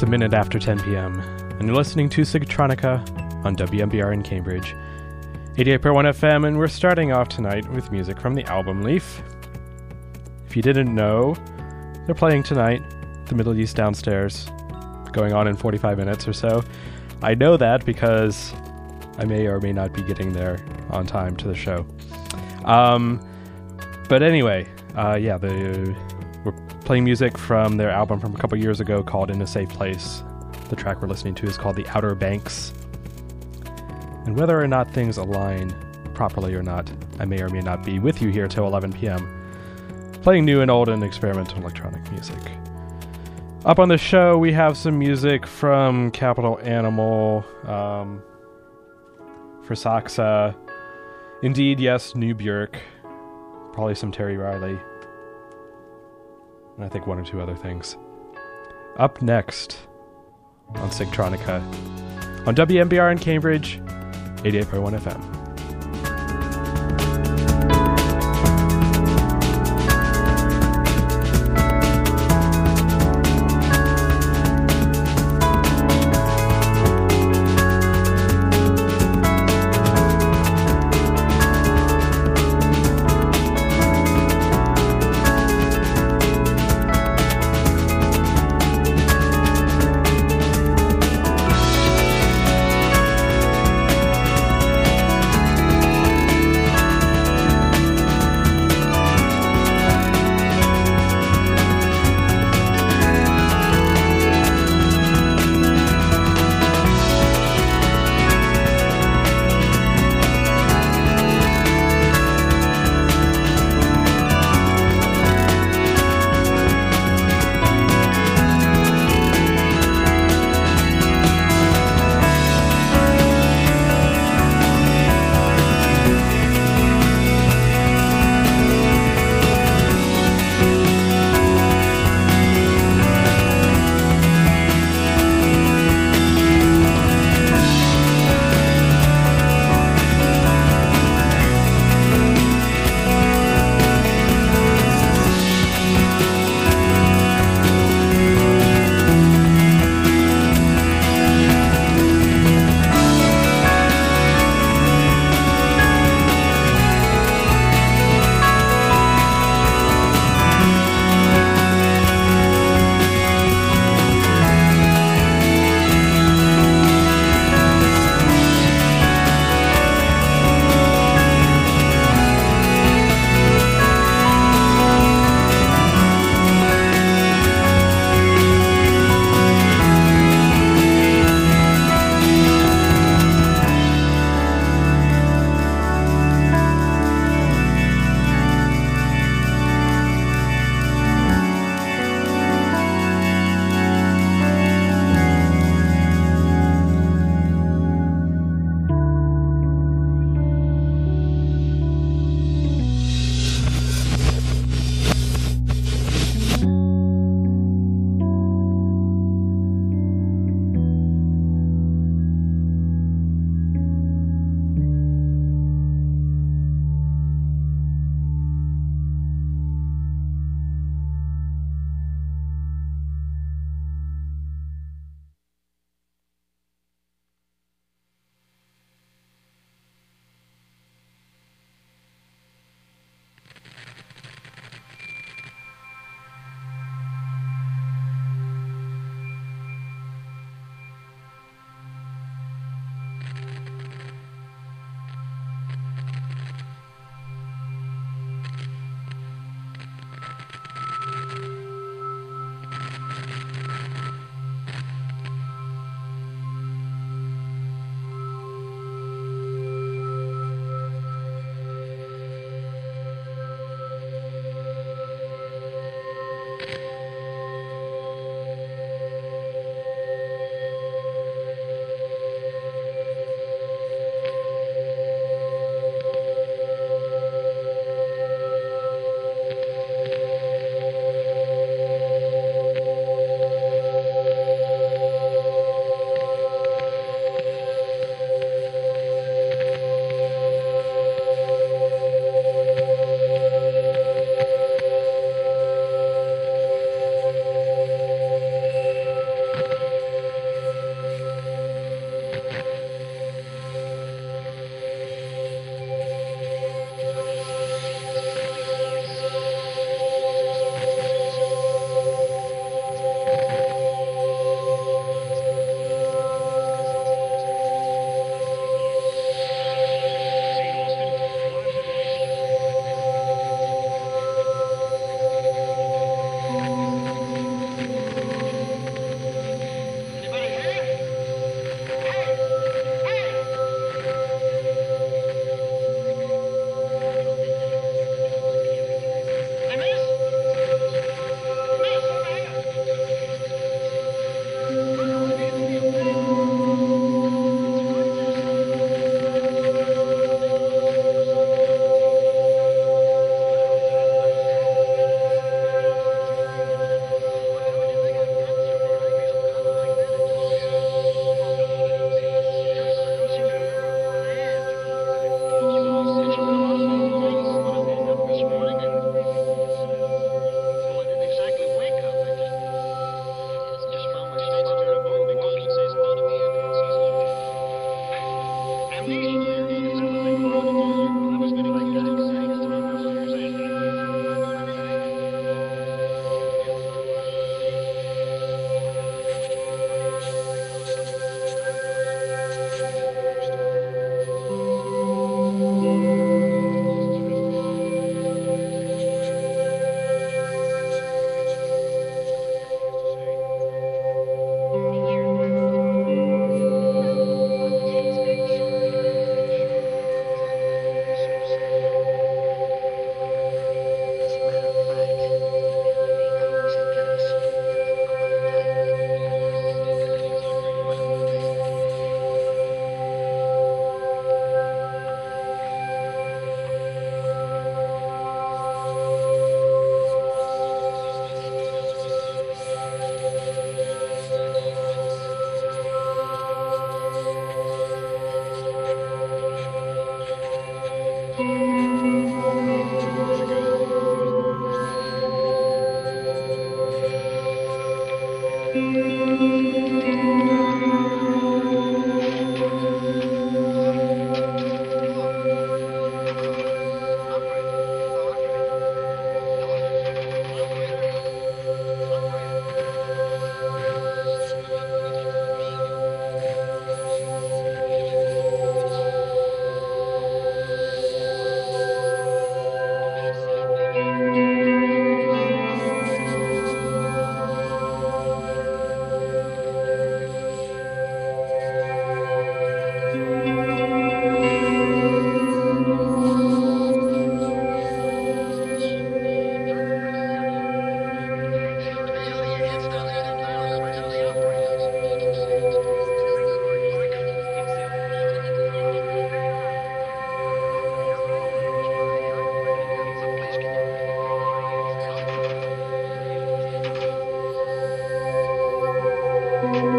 a minute after 10 p.m., and you're listening to Sigtronica on WMBR in Cambridge, 88.1 FM, and we're starting off tonight with music from the album Leaf. If you didn't know, they're playing tonight, the Middle East Downstairs, going on in 45 minutes or so. I know that because I may or may not be getting there on time to the show. But anyway, we're playing music from their album from a couple years ago called In a Safe Place. The track we're listening to is called The Outer Banks. And whether or not things align properly or not, I may or may not be with you here till 11 p.m. playing new and old and experimental electronic music. Up on the show, we have some music from Capital Animal, Frisaxa, Indeed, yes, New Björk, probably some Terry Riley, and I think one or two other things. Up next on Sigtronica on WMBR in Cambridge, 88.1 FM.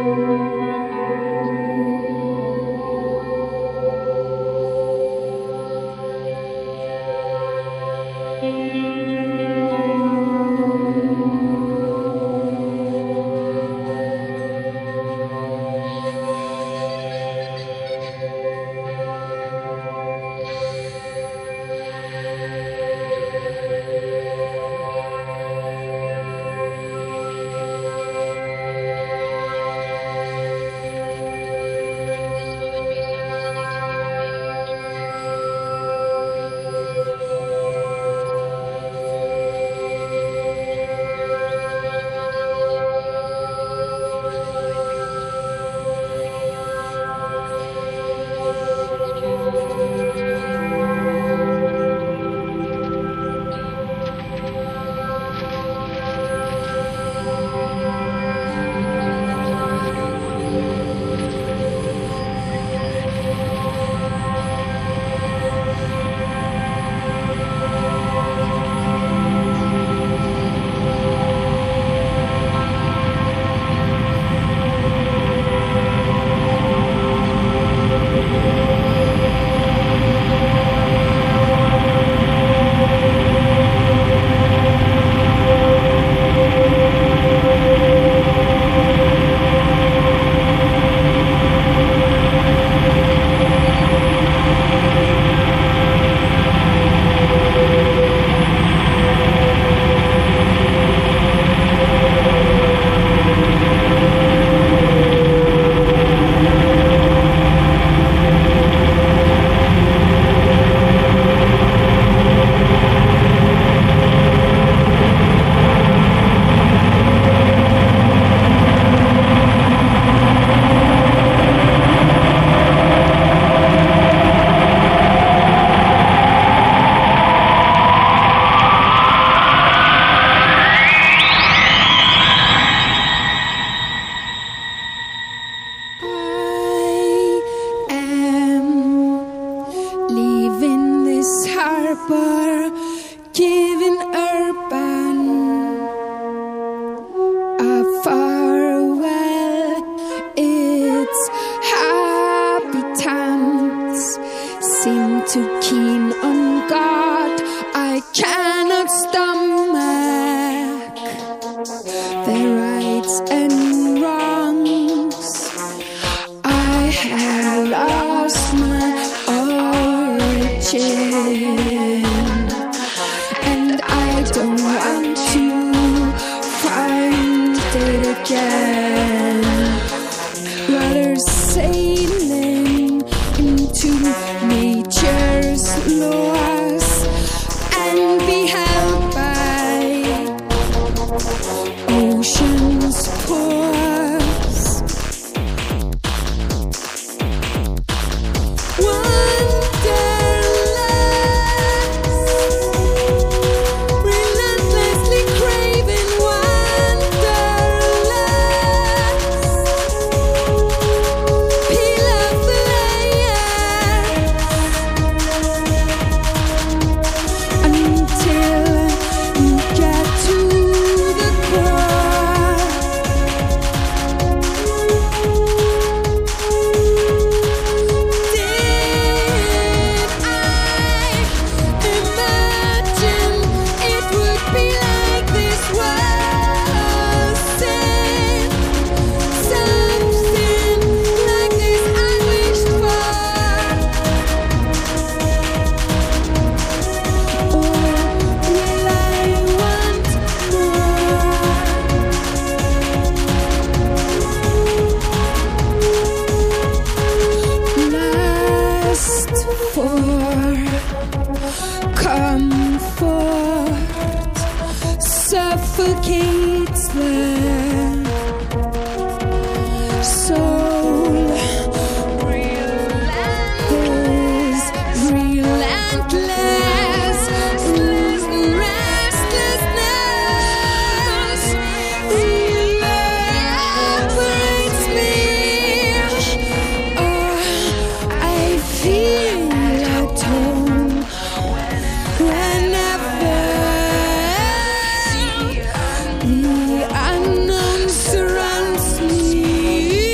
The unknown surrounds me.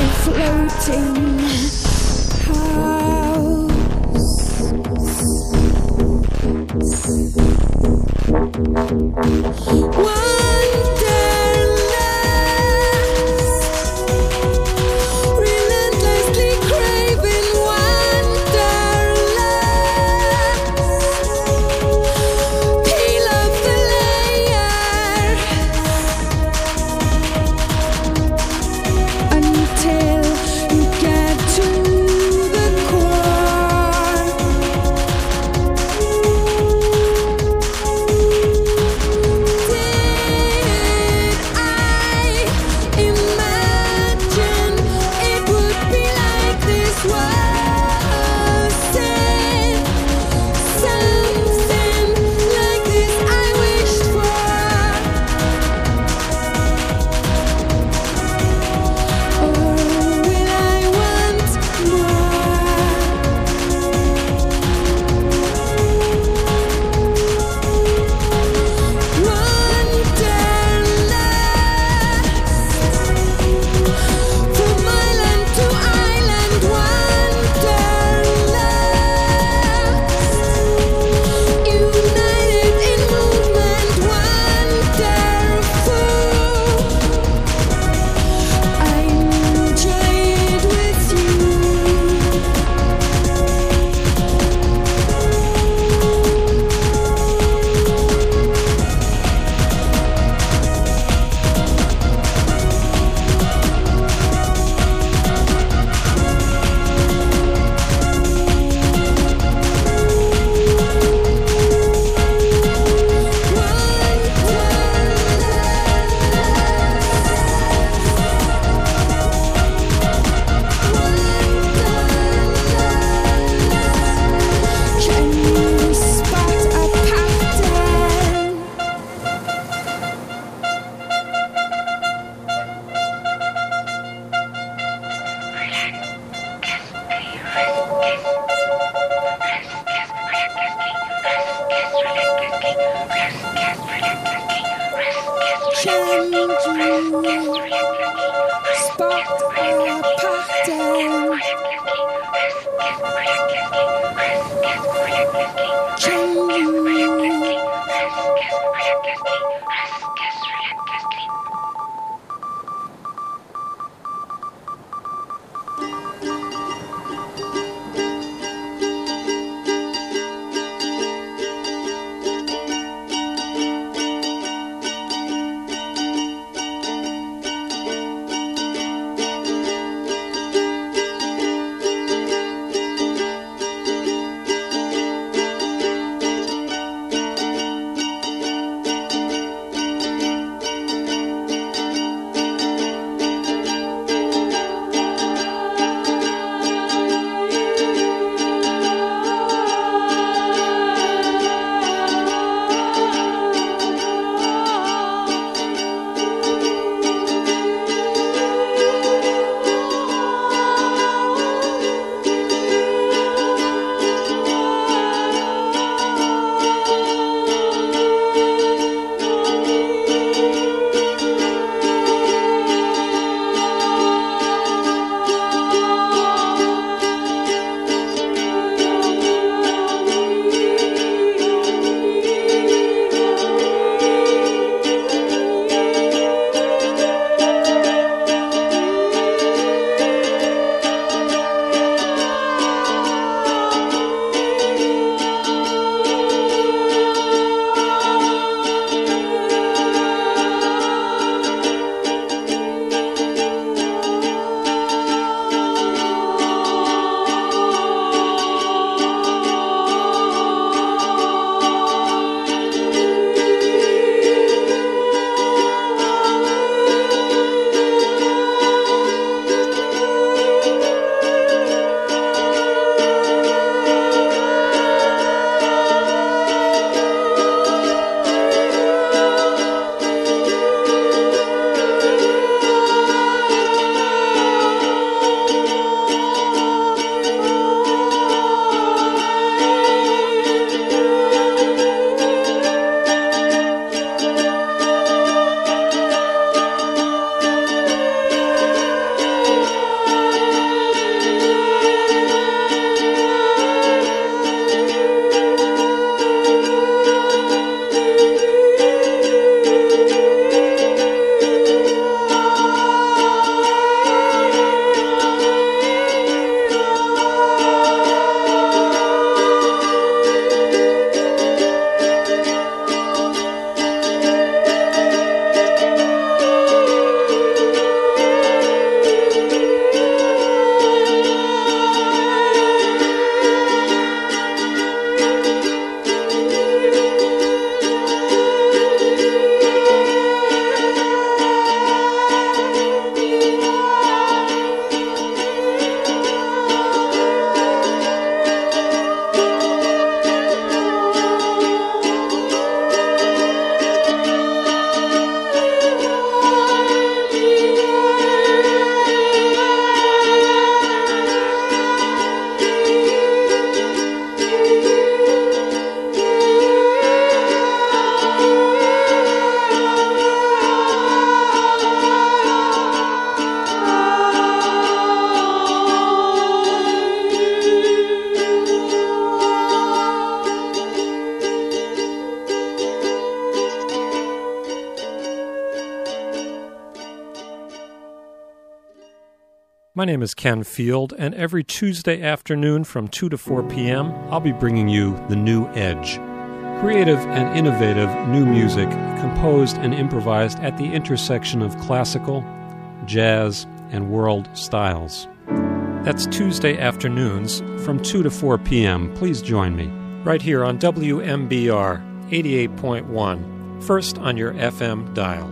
floating My name is Ken Field, and every Tuesday afternoon from 2 to 4 p.m., I'll be bringing you The New Edge. Creative and innovative new music composed and improvised at the intersection of classical, jazz, and world styles. That's Tuesday afternoons from 2 to 4 p.m. Please join me right here on WMBR 88.1, first on your FM dial.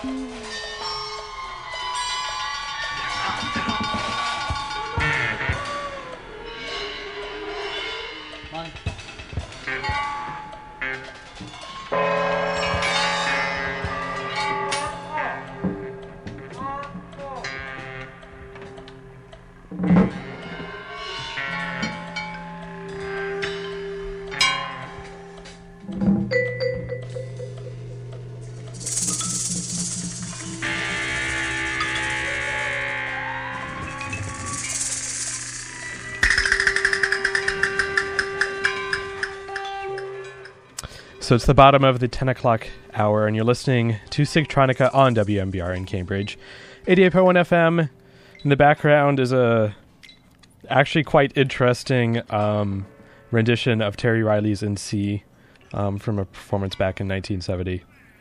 So it's the bottom of the 10 o'clock hour, and you're listening to Sigtronica on WMBR in Cambridge. 88.1 FM. In the background is a actually quite interesting rendition of Terry Riley's In C from a performance back in 1970.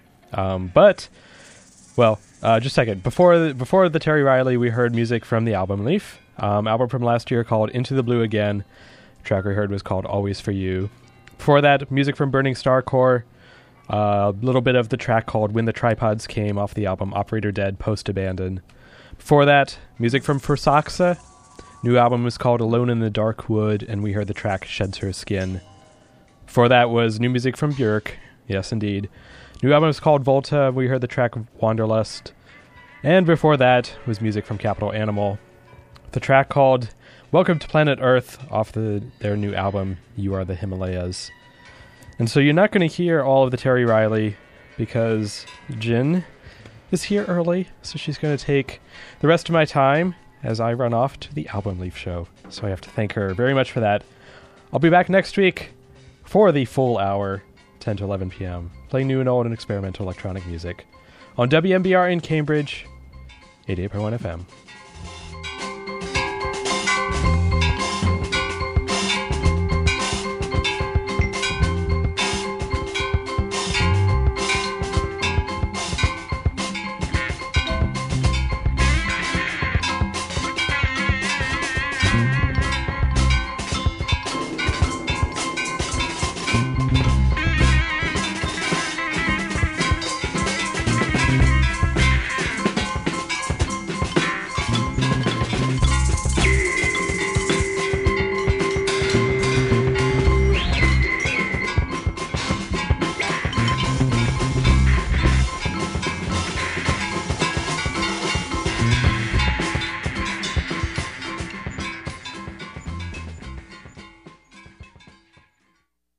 Just a second. Before the Terry Riley, we heard music from the album Leaf, album from last year called Into the Blue Again. The track we heard was called Always For You. Before that, music from Burning Star Core, a little bit of the track called When the Tripods Came off the album Operator Dead Post Abandon. Before that, music from Fursaxa. New album was called Alone in the Dark Wood, and we heard the track Sheds Her Skin. Before that was new music from Björk. Yes, indeed. New album was called Volta. We heard the track Wanderlust. And before that was music from Capital Animal. The track called Welcome to Planet Earth off their new album, You Are the Himalayas. And so you're not going to hear all of the Terry Riley because Jen is here early, so she's going to take the rest of my time as I run off to the Album Leaf show. So I have to thank her very much for that. I'll be back next week for the full hour, 10 to 11 p.m., playing new and old and experimental electronic music on WMBR in Cambridge, 88.1 FM.